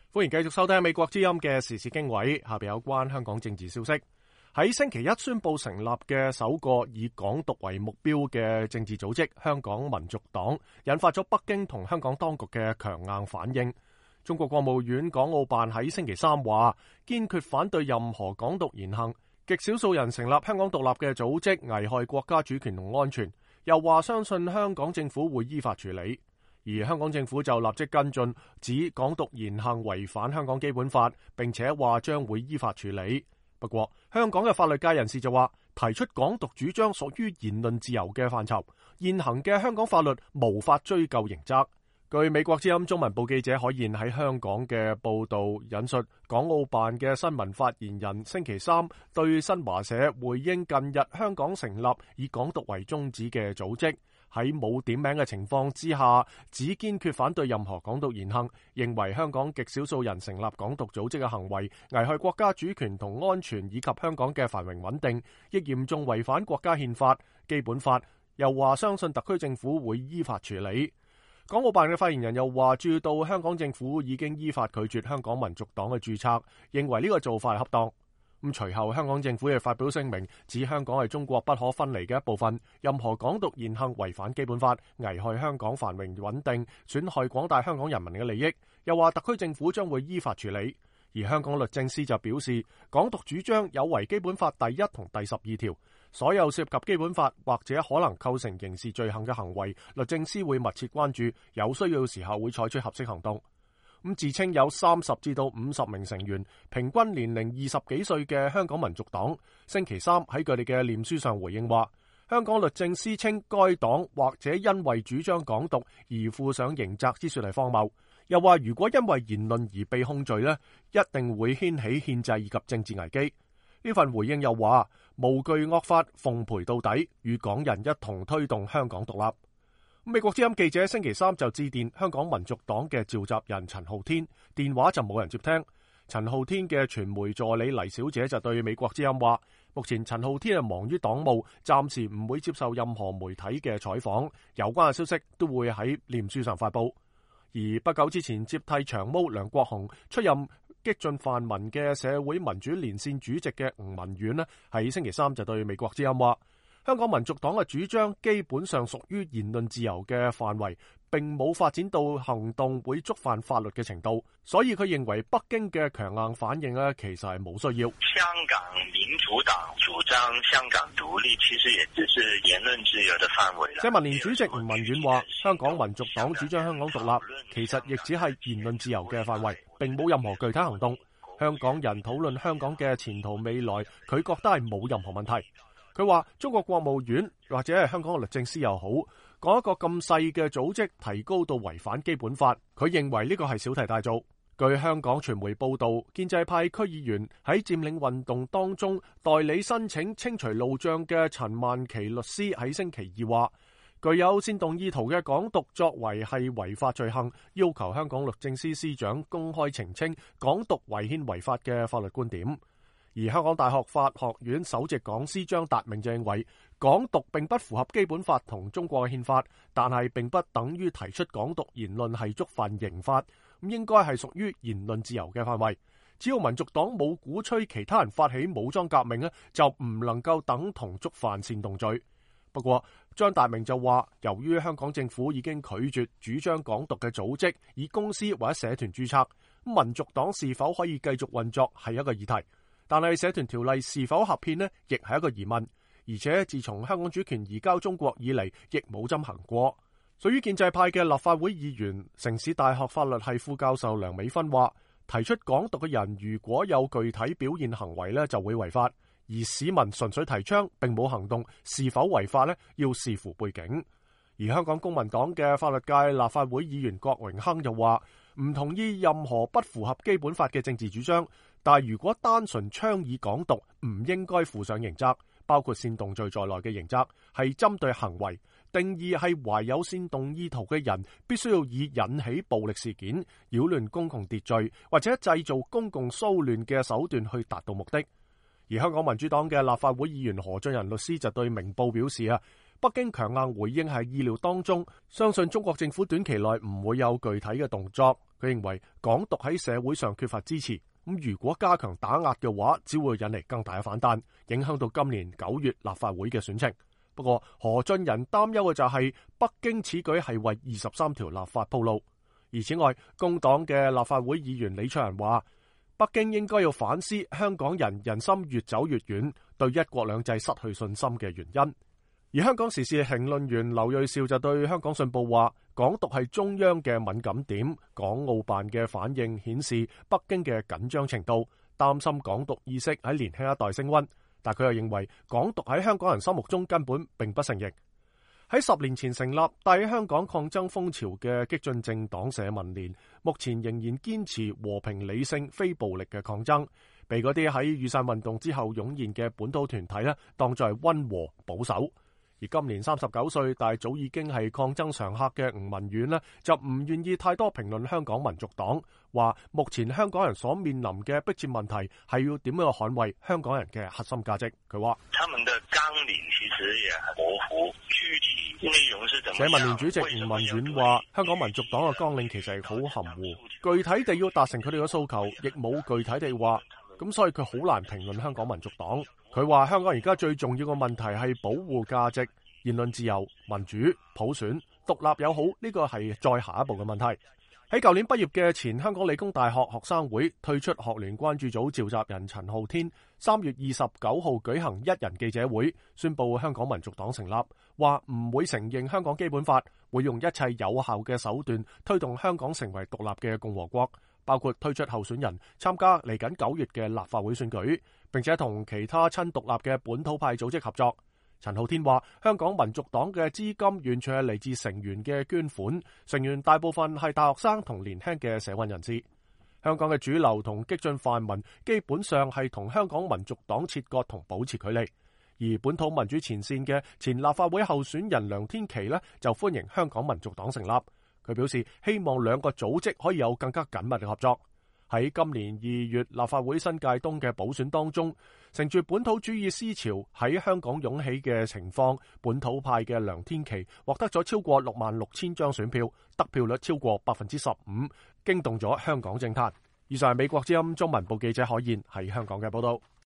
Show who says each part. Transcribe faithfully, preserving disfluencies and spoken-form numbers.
Speaker 1: 歡迎繼續收聽美國之音嘅時事經緯，下邊有關香港政治消息。喺星期一宣布成立嘅首個以港獨為目標嘅政治組織香港民族黨，引發咗北京同香港當局嘅強硬反應。中國國務院港澳辦喺星期三話，堅決反對任何港獨言行，極少數人成立香港獨立嘅組織危害國家主權同安全，又話相信香港政府會依法處理。而香港政府就立即跟進，指港獨言行違反香港基本法，並且話將會依法處理。不過，香港嘅法律界人士就話，提出港獨主張屬於言論自由嘅範疇，現行嘅香港法律無法追究刑責。據美國之音中文部記者海燕喺香港嘅報道引述，港澳辦嘅新聞發言人星期三對新華社回應近日香港成立以港獨為宗旨嘅組織，喺冇點名嘅情況之下，只堅決反對任何港獨言行，認為香港極少數人成立港獨組織嘅行為危害國家主權同安全以及香港嘅繁榮穩定，亦嚴重違反國家憲法、基本法，又話相信特區政府會依法處理。港澳辦嘅發言人又話，注意到香港政府已經依法拒絕香港民族黨嘅註冊，認為呢個做法係恰當。咁隨後香港政府亦發表聲明，指香港係中國不可分離嘅一部分，任何港獨言行違反基本法，危害香港繁榮穩定，損害廣大香港人民嘅利益。又話特區政府將會依法處理。而香港律政司就表示，港獨主張有違基本法第一同第十二條，所有涉及基本法或者可能構成刑事罪行嘅行為，律政司會密切關注，有需要時候會採取合適行動。咁自稱有三十至到五十名成員，平均年齡二十幾歲嘅香港民族黨，星期三喺佢哋嘅臉書上回應話，香港律政司稱該黨或者因為主張港獨而負上刑責之說係荒謬，又話如果因為言論而被控罪呢，一定會掀起憲制以及政治危機。呢份回應又話，無懼惡法，奉陪到底，與港人一同推動香港獨立。美國之音記者星期三就致電香港民族黨嘅召集人陳浩天，電話就冇人接聽。陳浩天嘅傳媒助理黎小姐就對美國之音話，目前陳浩天係忙於黨務，暫時唔會接受任何媒體嘅採訪，有關嘅消息都會喺臉書上發布。而不久之前接替長毛梁國雄出任激進泛民嘅社會民主連線主席嘅吳文遠呢，喺星期三就對美國之音話，香港民族黨嘅主張基本上屬於言論自由嘅範圍，並冇發展到行動會觸犯法律嘅程度，所以佢認為北京嘅強硬反應呢，其實係冇需要。
Speaker 2: 香港民主黨主張香港獨立，其實也只是言論自由的範圍。
Speaker 1: 社民連主席吳文遠話，香港民族黨主張香港獨立，其實亦只係言論自由嘅範圍，並冇任何具體行動。香港人討論香港嘅前途未來，佢覺得係冇任何問題。佢話中國國務院或者係香港嘅律政司又好，講一個咁細嘅組織提高到違反基本法，佢認為呢個係小題大做。據香港傳媒報道，建制派區議員喺佔領運動當中代理申請清除路障嘅陳萬琪律師喺星期二話，具有煽動意圖嘅港獨作為係違法罪行，要求香港律政司司長公開澄清港獨違憲違法嘅法律觀點。而香港大學法學院首席講師張達明就認為，港獨並不符合基本法同中國嘅憲法，但係並不等於提出港獨言論係觸犯刑法，咁應該係屬於言論自由嘅範圍。只要民族黨冇鼓吹其他人發起武裝革命咧，就唔能夠等同觸犯煽動罪。不過張達明就話，由於香港政府已經拒絕主張港獨嘅組織以公司或者社團註冊，民族黨是否可以繼續運作係一個議題。但係社團條例是否合憲呢，亦係一個疑問。而且自從香港主權移交中國以嚟，亦冇針行過。屬於建制派嘅立法會議員、城市大學法律系副教授梁美芬話，提出港獨嘅人如果有具體表現行為呢，就會違法。而市民純粹提倡並冇行動，是否違法呢？要視乎背景。而香港公民黨嘅法律界立法會議員郭榮鏗就話，唔同意任何不符合基本法嘅政治主張，但係如果單純倡議港獨，唔應該負上刑責，包括煽動罪在內嘅刑責，係針對行為，定義係懷有煽動意圖嘅人，必須要以引起暴力事件、擾亂公共秩序或者製造公共騷亂嘅手段去達到目的。而香港民主黨嘅立法會議員何俊仁律師就對明報表示啊， 北京強硬回應係意料當中，相信中國政府短期內唔會有具體嘅動作。佢認為港獨喺社會上缺乏支持，咁如果加強打壓嘅話，只會引嚟更大嘅反彈，影響到今年九月立法會嘅選情。不過何俊仁擔憂嘅就係北京此舉係為二十三條立法鋪路。而此外，工黨嘅立法會議員李卓人話，北京應該要反思香港人人心越走越遠，對一國兩制失去信心嘅原因。而香港時事評論員劉銳紹就對香港信報話，港獨係中央嘅敏感點，港澳辦嘅反應顯示北京嘅緊張程度，擔心港獨意識喺年輕一代升溫。但佢又認為港獨喺香港人心目中根本並不成形。喺十年前成立帶喺香港抗爭風潮嘅激進政黨社民連，目前仍然堅持和平理性非暴力嘅抗爭，被嗰啲喺雨傘運動之後湧現嘅本土團體咧當作係溫和保守。而今年三十九歲但係早已經係抗爭常客嘅吳文遠呢，就唔願意太多評論香港民族黨，話目前香港人所面臨嘅迫切問題係要點樣捍衛香港人嘅核心價值。佢話：他們的綱領其實也很模糊，具體內容是怎麼樣？社民連主席吳文遠話：香港民族黨嘅綱領其實係好含糊，具體地要達成佢哋嘅訴求，亦冇具體地話，咁所以佢好難評論香港民族黨。佢話香港而家最重要嘅問題係保護價值、言論自由、民主、普選、獨立友好，呢個係再下一步嘅問題。喺舊年畢業嘅前香港理工大學學生會退出學聯關注組召集人陳浩天，三月二十九號舉行一人記者會，宣布香港民族黨成立，話唔會承認香港基本法，會用一切有效嘅手段推動香港成為獨立嘅共和國，包括推出候選人參加嚟緊九月嘅立法會選舉，並且同其他親獨立嘅本土派組織合作。陳浩天話：香港民族黨嘅資金完全係嚟自成員嘅捐款，成員大部分係大學生同年輕嘅社運人士。香港嘅主流同激進泛民基本上係同香港民族黨切割同保持距離，而本土民主前線嘅前立法會候選人梁天琦呢，就歡迎香港民族黨成立。佢表示希望兩個組織可以有更加緊密嘅合作。喺今年二月立法會新界東嘅補選當中，乘住本土主義思潮喺香港湧起嘅情況，本土派嘅梁天琦獲得咗超過六萬六千張選票，得票率超過百分之十五，驚動咗香港政壇。以上係美國之音中文部記者海燕喺香港嘅報道。